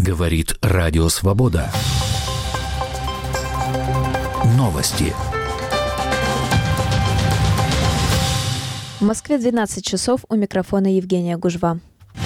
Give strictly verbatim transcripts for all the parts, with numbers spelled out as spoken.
Говорит Радио Свобода. Новости. В Москве двенадцать часов, у микрофона Евгения Гужва.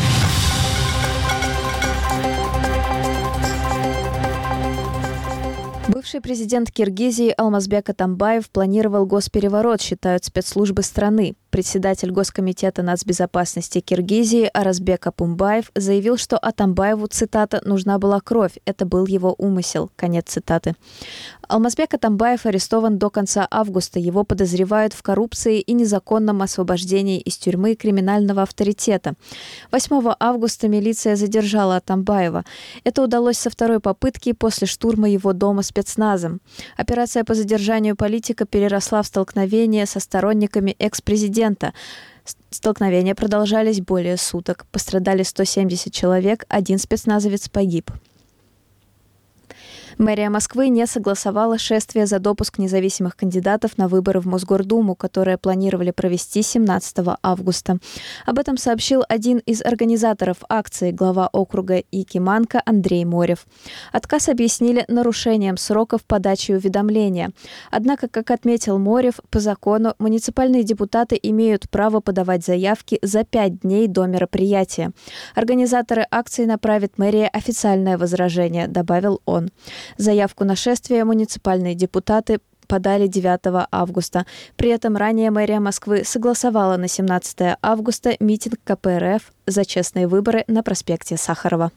Бывший президент Киргизии Алмазбек Атамбаев планировал госпереворот, считают спецслужбы страны. Председатель Госкомитета нацбезопасности Киргизии Аразбек Апумбаев заявил, что Атамбаеву, цитата, «нужна была кровь. Это был его умысел». Конец цитаты. Алмазбек Атамбаев арестован до конца августа. Его подозревают в коррупции и незаконном освобождении из тюрьмы криминального авторитета. восьмого августа милиция задержала Атамбаева. Это удалось со второй попытки после штурма его дома спецназом. Операция по задержанию политика переросла в столкновение со сторонниками экс-президента. Столкновения продолжались более суток. Пострадали сто семьдесят человек, один спецназовец погиб. Мэрия Москвы не согласовала шествие за допуск независимых кандидатов на выборы в Мосгордуму, которые планировали провести семнадцатого августа. Об этом сообщил один из организаторов акции, глава округа Якиманка Андрей Морев. Отказ объяснили нарушением сроков подачи уведомления. Однако, как отметил Морев, по закону муниципальные депутаты имеют право подавать заявки за пять дней до мероприятия. Организаторы акции направят мэрии официальное возражение, добавил он. Заявку на шествие муниципальные депутаты подали девятого августа. При этом ранее мэрия Москвы согласовала на семнадцатого августа митинг ка пэ эр эф за честные выборы на проспекте Сахарова.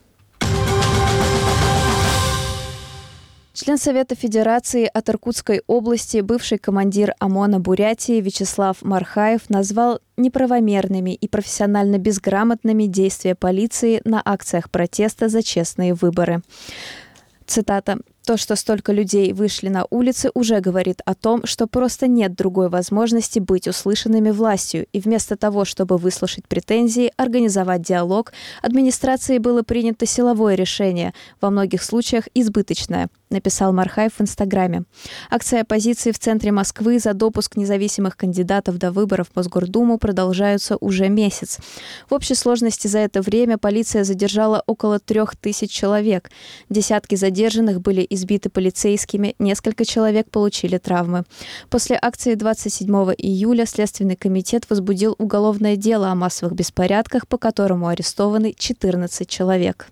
Член Совета Федерации от Иркутской области, бывший командир ОМОНа Бурятии Вячеслав Мархаев назвал неправомерными и профессионально безграмотными действия полиции на акциях протеста за честные выборы. Цитата. «То, что столько людей вышли на улицы, уже говорит о том, что просто нет другой возможности быть услышанными властью, и вместо того, чтобы выслушать претензии, организовать диалог, администрацией было принято силовое решение, во многих случаях избыточное», написал Мархаев в Инстаграме. Акции оппозиции в центре Москвы за допуск независимых кандидатов до выборов в Мосгордуму продолжаются уже месяц. В общей сложности за это время полиция задержала около трех тысяч человек. Десятки задержанных были избиты полицейскими, несколько человек получили травмы. После акции двадцать седьмого июля Следственный комитет возбудил уголовное дело о массовых беспорядках, по которому арестованы четырнадцать человек.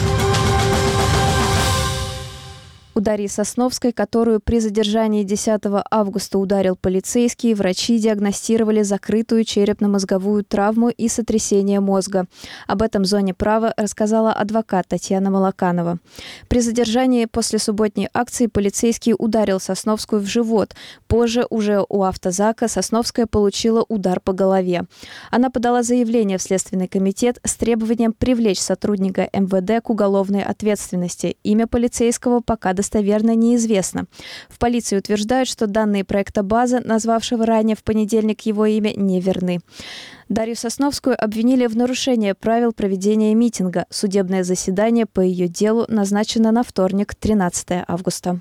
У Дарьи Сосновской, которую при задержании десятого августа ударил полицейский, врачи диагностировали закрытую черепно-мозговую травму и сотрясение мозга. Об этом в «Зоне права» рассказала адвокат Татьяна Молоканова. При задержании после субботней акции полицейский ударил Сосновскую в живот. Позже уже у автозака Сосновская получила удар по голове. Она подала заявление в Следственный комитет с требованием привлечь сотрудника эм вэ дэ к уголовной ответственности. Имя полицейского пока достоверно достоверно неизвестно. В полиции утверждают, что данные проекта базы, назвавшего ранее в понедельник его имя, не верны. Дарью Сосновскую обвинили в нарушении правил проведения митинга. Судебное заседание по ее делу назначено на вторник, тринадцатого августа.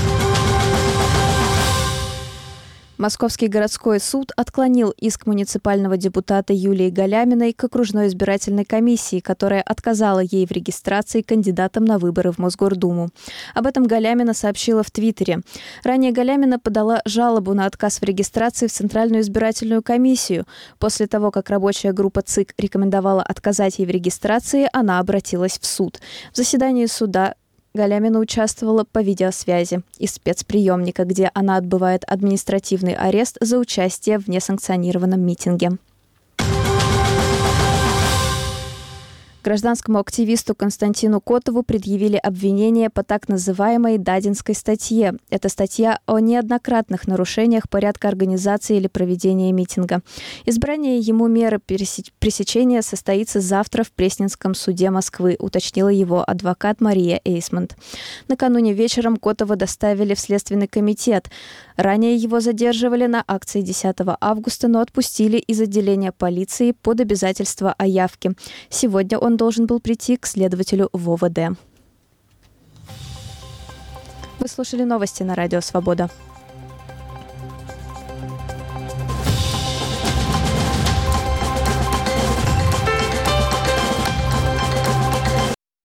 Московский городской суд отклонил иск муниципального депутата Юлии Галяминой к окружной избирательной комиссии, которая отказала ей в регистрации кандидатом на выборы в Мосгордуму. Об этом Галямина сообщила в Твиттере. Ранее Галямина подала жалобу на отказ в регистрации в Центральную избирательную комиссию. После того, как рабочая группа ЦИК рекомендовала отказать ей в регистрации, она обратилась в суд. В заседании суда Галямина участвовала по видеосвязи из спецприемника, где она отбывает административный арест за участие в несанкционированном митинге. Гражданскому активисту Константину Котову предъявили обвинение по так называемой Дадинской статье. Это статья о неоднократных нарушениях порядка организации или проведения митинга. Избрание ему меры пресечения состоится завтра в Пресненском суде Москвы, уточнила его адвокат Мария Эйсмонт. Накануне вечером Котова доставили в Следственный комитет. Ранее его задерживали на акции десятого августа, но отпустили из отделения полиции под обязательство о явке. Сегодня он должен был прийти к следователю в о вэ дэ. Вы слушали новости на Радио Свобода.